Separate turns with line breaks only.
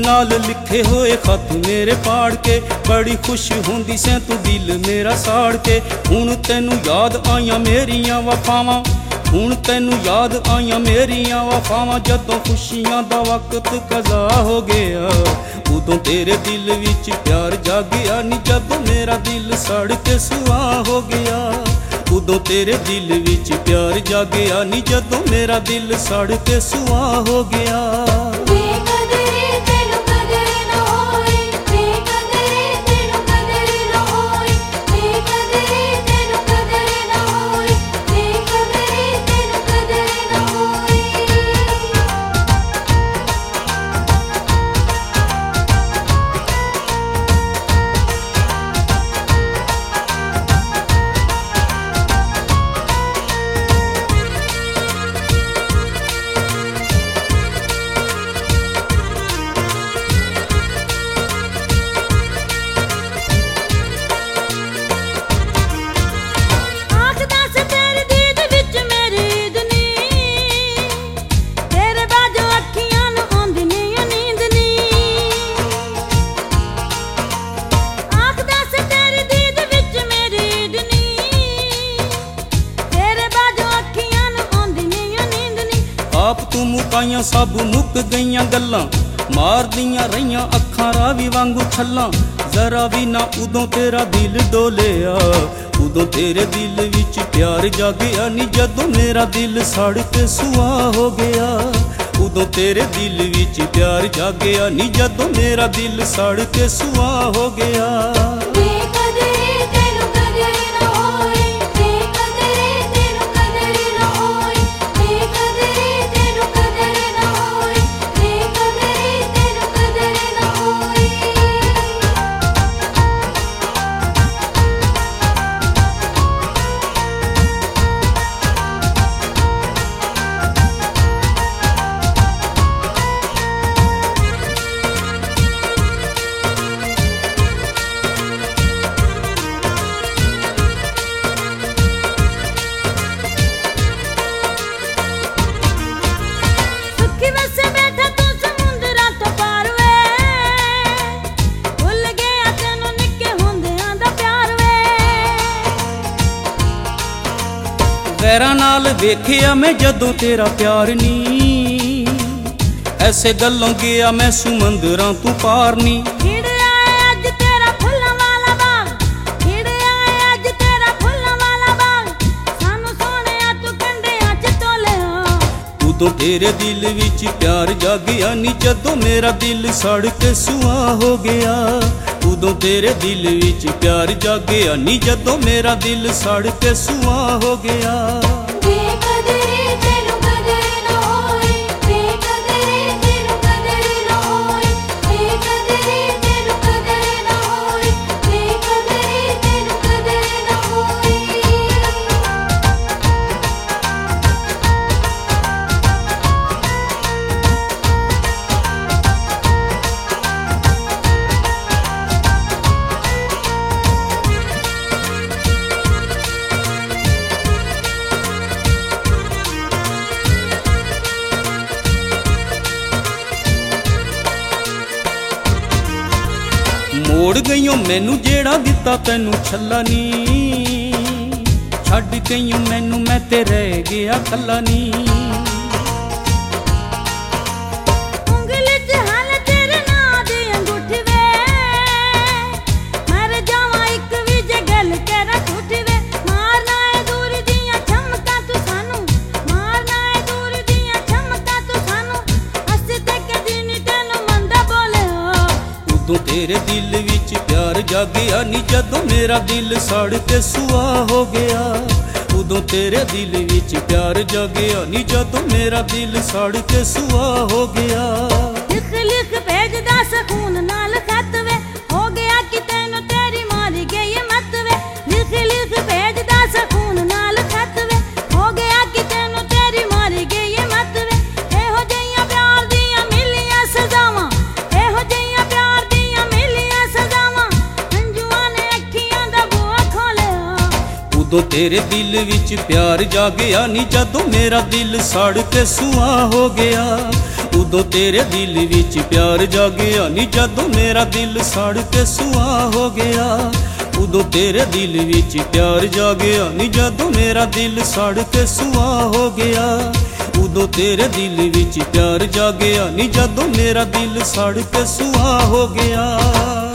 नाल लिखे होए खत मेरे पाड़ के, बड़ी खुश होंदी सैं तू दिल मेरा साड़ के। हुण तैनू याद आईयां मेरियां वफावां, हुण तैनू याद आईयां मेरियां वफावां। जदों खुशियां दा वक्त कज़ा हो गया, उदों तेरे दिल विच प्यार जागया नी। जदों मेरा दिल सड़ के सुआ हो गया, उदों तेरे दिल विच प्यार जागया नी। जदों मेरा दिल सड़ के सुआ हो गया। आप तू मुकाइयां सब मुक गईयां गल्लां, मार दियां रहियां अखां रावी वांगू छल्लां। जरा भी ना उदों तेरा दिल डोलिया, उदों तेरे दिल विच प्यार जागया नी। जदों मेरा दिल सड़ के सुआ हो गया, उदों तेरे दिल विच प्यार जागया नी। जदों मेरा दिल सड़ के सुआ हो गया। गैरां नाल वेखिया मैं जदों तेरा प्यार नी, ऐसे गल्लों गया मैं सुमंदरां तू पार नी। उदों तेरे दिल विच प्यार जागया नी। जदों मेरा दिल सड़ के सुआ हो गया, उदों तेरे दिल विच प्यार जागया नी। जदों मेरा दिल सड़ के सुआ हो गया। मोड़ गईयों मैनू जेड़ा दिता तैनू छल्ला नी, छड्ड गईयों मैनू मैं ते रह गया कल्ला नी। उदों तेरे दिल विच प्यार जागया नी। जदों मेरा दिल सड़ के सुआ हो गया, उदों तेरे दिल विच प्यार जागया नी। जदों मेरा दिल सड़ के सुआ हो गया।
लिख लिख भेजदा सकून नाल खत वे, हो गया कि तैनू तेरी मारी गई मत वे। लिख लिख भेजदा सकून नाल खत वे, हो गया कि तैनू तेरी मारी गई मत वे। एहो जिहियां प्यार दियां मिलियां सजावां, एहो जिहियां प्यार दियां मिलियां सजावां, हंजुआं ने अखियां दा बुआ खोलिया।
उदों तेरे दिल विच प्यार जागया नी। जदों मेरा दिल सड़ के सुआ हो गया, ਉਦੋਂ ਤੇਰੇ ਦਿਲ ਵਿੱਚ ਪਿਆਰ ਜਾਗਿਆ ਨੀ ਜਦੋਂ ਮੇਰਾ ਦਿਲ ਸੜ ਕੇ ਸੁਆਹ ਹੋ ਗਿਆ ਉਦੋਂ ਤੇਰੇ ਦਿਲ ਵਿੱਚ ਪਿਆਰ ਜਾਗਿਆ ਨੀ ਜਦੋਂ ਮੇਰਾ ਦਿਲ ਸੜ ਕੇ ਸੁਆਹ ਹੋ ਗਿਆ ਉਦੋਂ ਤੇਰੇ ਦਿਲ ਵਿੱਚ ਪਿਆਰ ਜਾਗਿਆ ਨੀ ਜਦੋਂ ਮੇਰਾ ਦਿਲ ਸੜ ਕੇ ਸੁਆਹ ਹੋ ਗਿਆ